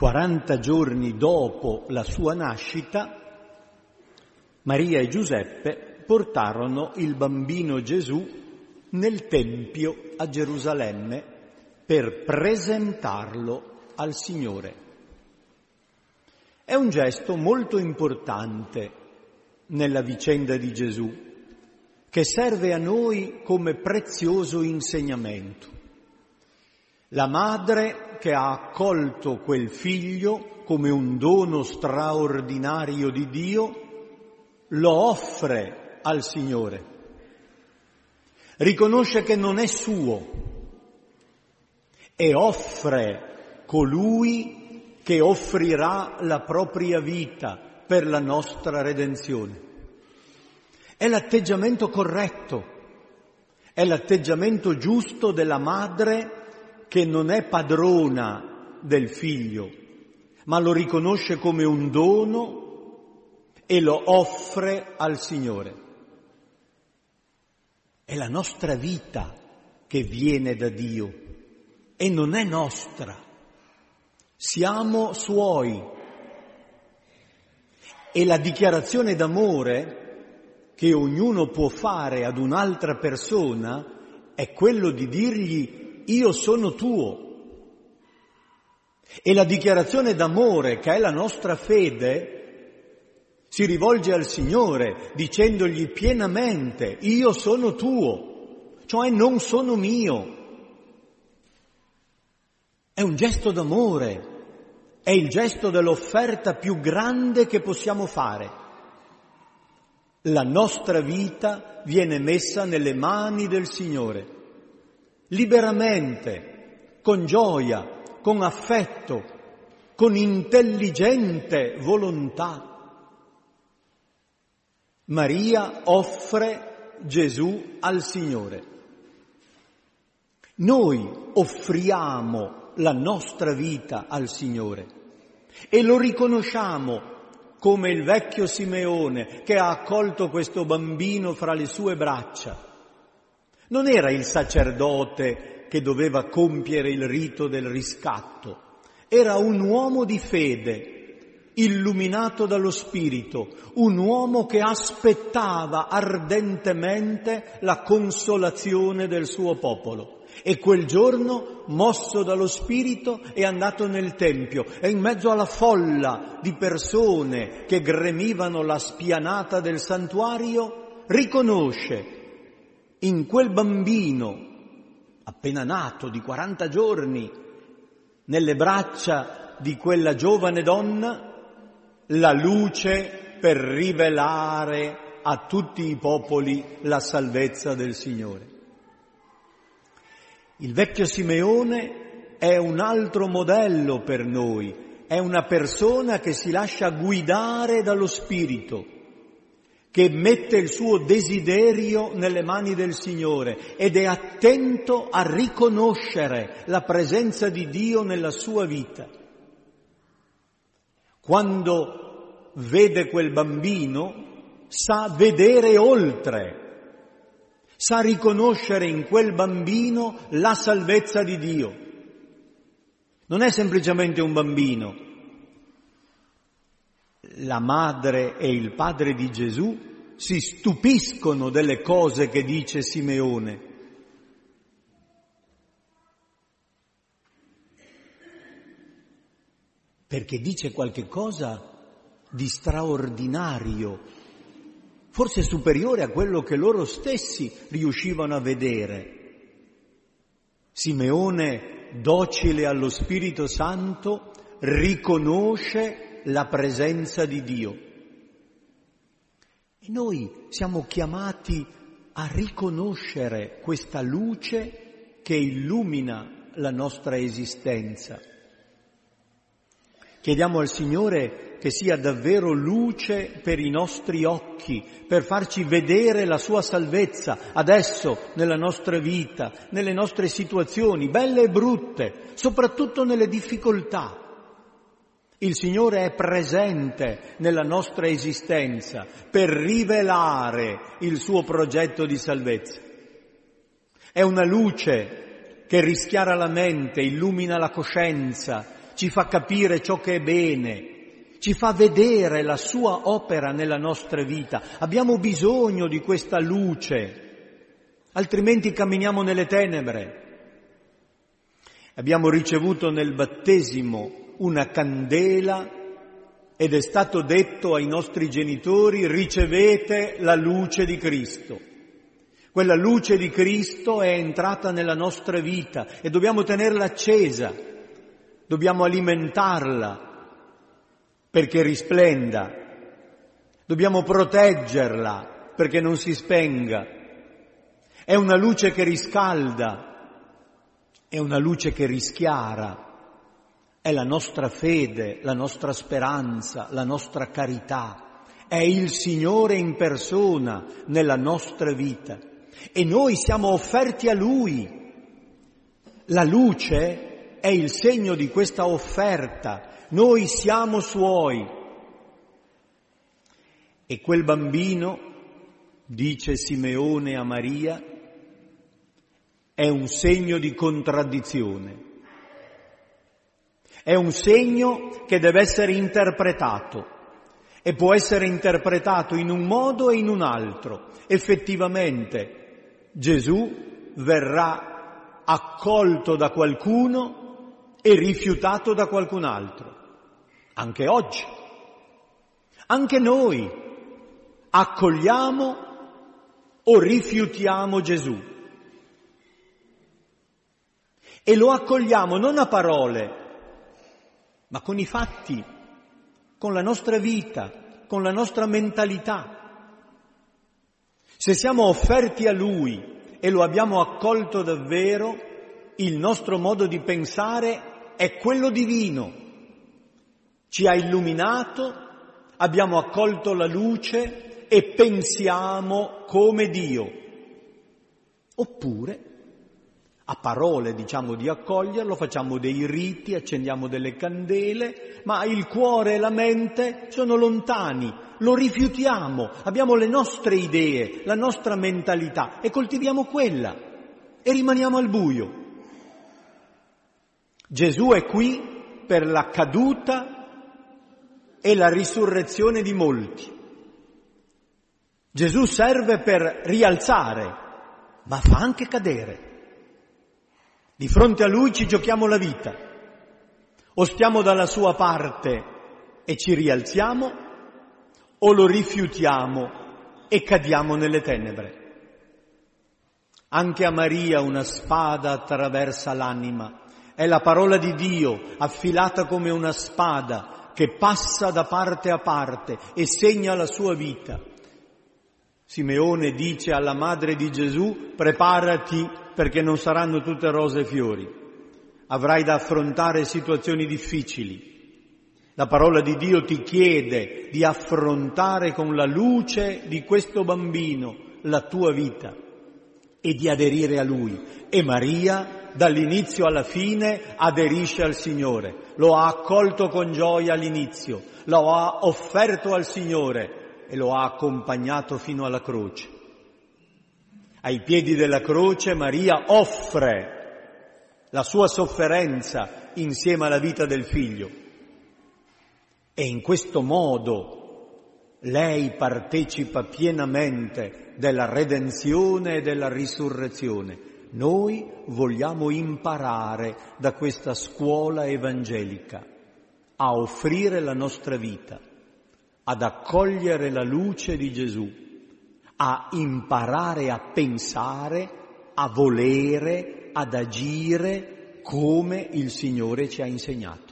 40 giorni dopo la sua nascita, Maria e Giuseppe portarono il bambino Gesù nel Tempio a Gerusalemme per presentarlo al Signore. È un gesto molto importante nella vicenda di Gesù, che serve a noi come prezioso insegnamento. La madre che ha accolto quel figlio come un dono straordinario di Dio lo offre al Signore. Riconosce che non è suo e offre colui che offrirà la propria vita per la nostra redenzione. È l'atteggiamento corretto, è l'atteggiamento giusto della madre che non è padrona del figlio, ma lo riconosce come un dono e lo offre al Signore. È la nostra vita che viene da Dio e non è nostra. Siamo Suoi. E la dichiarazione d'amore che ognuno può fare ad un'altra persona è quello di dirgli: io sono tuo. E la dichiarazione d'amore, che è la nostra fede, si rivolge al Signore dicendogli pienamente: io sono tuo, cioè non sono mio. È un gesto d'amore, è il gesto dell'offerta più grande che possiamo fare. La nostra vita viene messa nelle mani del Signore. Liberamente, con gioia, con affetto, con intelligente volontà. Maria offre Gesù al Signore. Noi offriamo la nostra vita al Signore e lo riconosciamo come il vecchio Simeone che ha accolto questo bambino fra le sue braccia. Non era il sacerdote che doveva compiere il rito del riscatto, era un uomo di fede, illuminato dallo Spirito, un uomo che aspettava ardentemente la consolazione del suo popolo. E quel giorno, mosso dallo Spirito, è andato nel Tempio e in mezzo alla folla di persone che gremivano la spianata del santuario, riconosce in quel bambino appena nato di 40 giorni, nelle braccia di quella giovane donna, la luce per rivelare a tutti i popoli la salvezza del Signore. Il vecchio Simeone è un altro modello per noi, è una persona che si lascia guidare dallo Spirito, che mette il suo desiderio nelle mani del Signore ed è attento a riconoscere la presenza di Dio nella sua vita. Quando vede quel bambino, sa vedere oltre, sa riconoscere in quel bambino la salvezza di Dio. Non è semplicemente un bambino. La madre e il padre di Gesù si stupiscono delle cose che dice Simeone. Perché dice qualche cosa di straordinario, forse superiore a quello che loro stessi riuscivano a vedere. Simeone, docile allo Spirito Santo, riconosce la presenza di Dio. E noi siamo chiamati a riconoscere questa luce che illumina la nostra esistenza. Chiediamo al Signore che sia davvero luce per i nostri occhi, per farci vedere la sua salvezza adesso nella nostra vita, nelle nostre situazioni, belle e brutte, soprattutto nelle difficoltà. Il Signore è presente nella nostra esistenza per rivelare il suo progetto di salvezza. È una luce che rischiara la mente, illumina la coscienza, ci fa capire ciò che è bene, ci fa vedere la sua opera nella nostra vita. Abbiamo bisogno di questa luce, altrimenti camminiamo nelle tenebre. Abbiamo ricevuto nel battesimo una candela ed è stato detto ai nostri genitori: ricevete la luce di Cristo. Quella luce di Cristo è entrata nella nostra vita e dobbiamo tenerla accesa, dobbiamo alimentarla perché risplenda, dobbiamo proteggerla perché non si spenga. È una luce che riscalda, è una luce che rischiara, è la nostra fede, la nostra speranza, la nostra carità, è il Signore in persona nella nostra vita e noi siamo offerti a Lui. La luce è il segno di questa offerta, noi siamo Suoi. E quel bambino, dice Simeone a Maria, è un segno di contraddizione. È un segno che deve essere interpretato e può essere interpretato in un modo e in un altro. Effettivamente Gesù verrà accolto da qualcuno e rifiutato da qualcun altro. Anche oggi. Anche noi accogliamo o rifiutiamo Gesù. E lo accogliamo non a parole, ma con i fatti, con la nostra vita, con la nostra mentalità. Se siamo offerti a Lui e lo abbiamo accolto davvero, il nostro modo di pensare è quello divino. Ci ha illuminato, abbiamo accolto la luce e pensiamo come Dio. Oppure, a parole diciamo di accoglierlo, facciamo dei riti, accendiamo delle candele, ma il cuore e la mente sono lontani, lo rifiutiamo, abbiamo le nostre idee, la nostra mentalità e coltiviamo quella e rimaniamo al buio. Gesù è qui per la caduta e la risurrezione di molti. Gesù serve per rialzare, ma fa anche cadere. Di fronte a Lui ci giochiamo la vita, o stiamo dalla sua parte e ci rialziamo, o lo rifiutiamo e cadiamo nelle tenebre. Anche a Maria una spada attraversa l'anima, è la parola di Dio affilata come una spada che passa da parte a parte e segna la sua vita. Simeone dice alla madre di Gesù: preparati perché non saranno tutte rose e fiori, avrai da affrontare situazioni difficili. La parola di Dio ti chiede di affrontare con la luce di questo bambino la tua vita e di aderire a Lui. E Maria, dall'inizio alla fine, aderisce al Signore, lo ha accolto con gioia all'inizio, lo ha offerto al Signore e lo ha accompagnato fino alla croce. Ai piedi della croce Maria offre la sua sofferenza insieme alla vita del figlio e in questo modo lei partecipa pienamente della redenzione e della risurrezione. Noi vogliamo imparare da questa scuola evangelica a offrire la nostra vita, ad accogliere la luce di Gesù, a imparare a pensare, a volere, ad agire come il Signore ci ha insegnato.